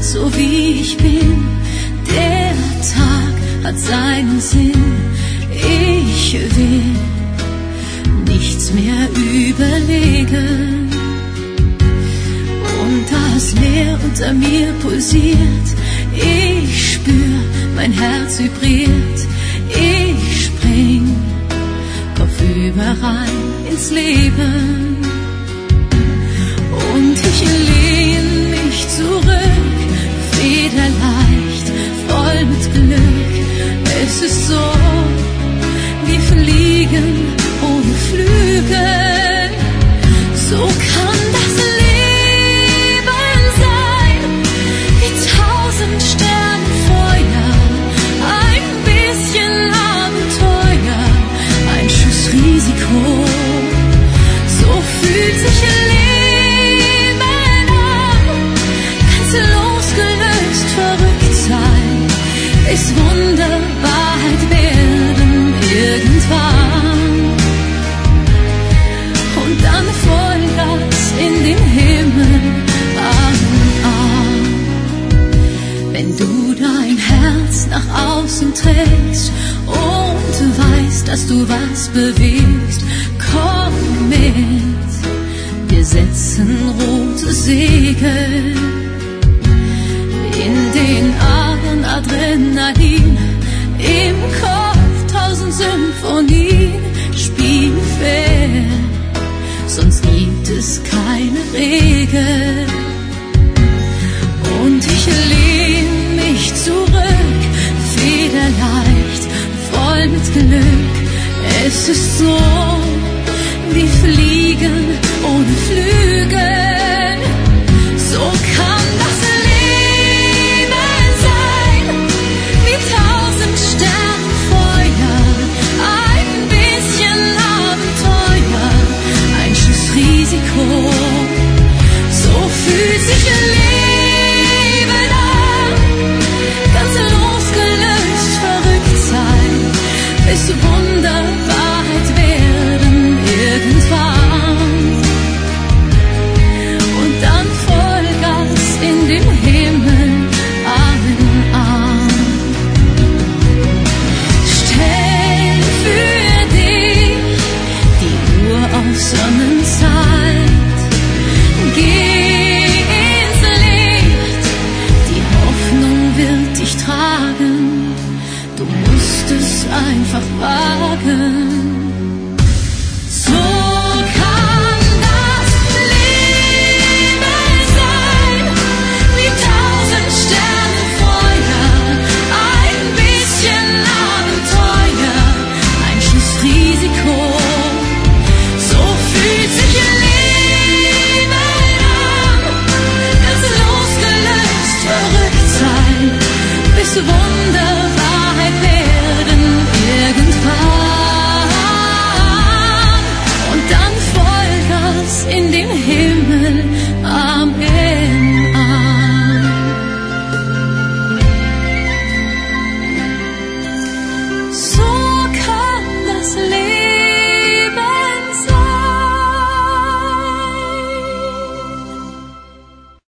so wie ich bin. Der Tag hat seinen Sinn. Ich will nichts mehr überlegen. Und das Meer unter mir pulsiert. Ich spür, mein Herz vibriert. Ich spring kopfüber rein ins Leben. Und ich lehn mich zurück, federleicht, voll mit Glück. Es ist so, wie Fliegen ohne Flügel. So kann das Leben sein, wie 1000 Sternenfeuer. Ein bisschen Abenteuer, ein Schuss Risiko. So fühlt sich Leben an, ganz losgelöst verrückt sein. Ist Wunder Wahrheit werden irgendwann. Und dann Vollgas in den Himmel, wenn du dein Herz nach außen trägst und weißt, dass du was bewegst, komm mit, wir setzen rote Segel in den Adern Adrenalin, im Kopf 1000 Symphonien, spiel fair, sonst gibt es keine Regel. Und ich lehn mich zurück, federleicht, voll mit Glück. Es ist so,